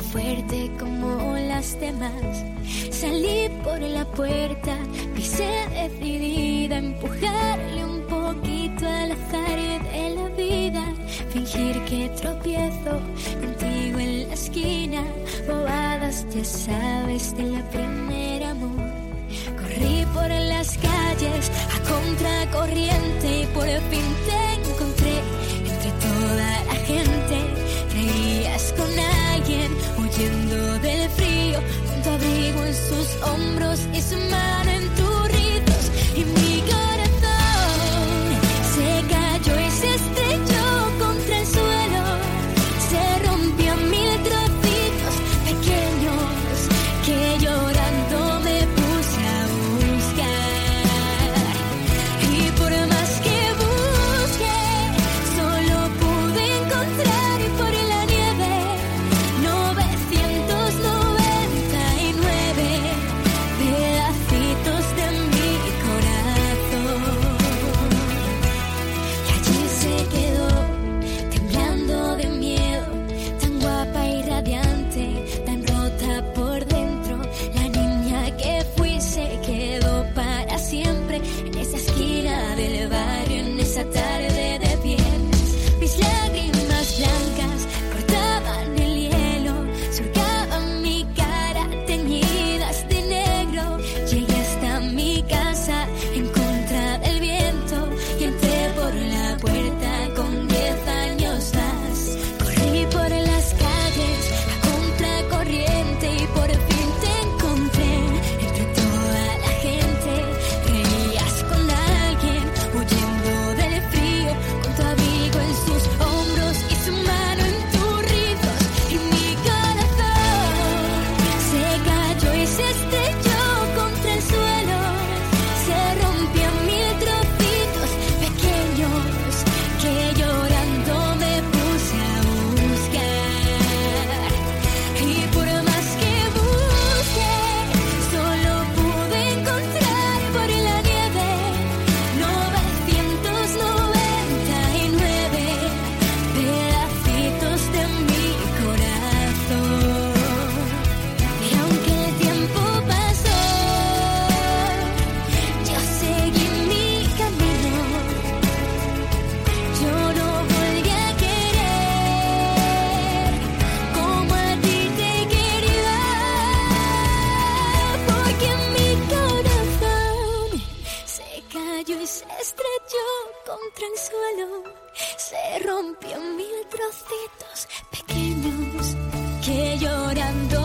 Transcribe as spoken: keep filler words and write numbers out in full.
fuerte como las demás. Salí por la puerta, pisé decidida a empujarle un poquito al azar de la vida. Fingir que tropiezo contigo en la esquina, bobadas ya sabes de la primera amor. Corrí por las calles a contracorriente y por fin te encontré entre toda la gente. Reías con alguien huyendo del frío, con tu abrigo en sus hombros y su mano en tus rizos. Y mi corazón se cayó y se estrelló contra el suelo, se rompió en mil trocitos pequeños que llorando me puse a buscar. Y por más que busqué, solo pude encontrar y por la nieve novecientos noventa y nueve pedacitos de mi corazón. Y allí se quedó, temblando de miedo, tan guapa y radiante, tan rota por dentro. La niña que fui se quedó para siempre en esa esquina del barrio, en esa tarde de viernes. Mis lágrimas blancas cortaban el hielo, surcaban mi cara teñidas de negro. Llegué hasta mi casa en contra del viento y entré por la puerta con diez años más. Corrí por las calles a contracorriente y por fin te encontré entre toda la gente. Reías con alguien huyendo del frío, con tu abrigo en sus hombros y su mano en tus rizos. Y mi corazón se cayó y se estrelló contra el suelo, se rompió en mil trocitos pequeños que llorando me puse a buscar. Y por más que busqué, solo pude encontrar por la nieve novecientos noventa y nueve pedacitos de mi corazón. Y aunque el tiempo pasó, yo seguí mi camino. Yo no volví a querer como a ti te quería, porque mi corazón se cayó y se estrelló contra el suelo, se rompió en mil trocitos pequeños que llorando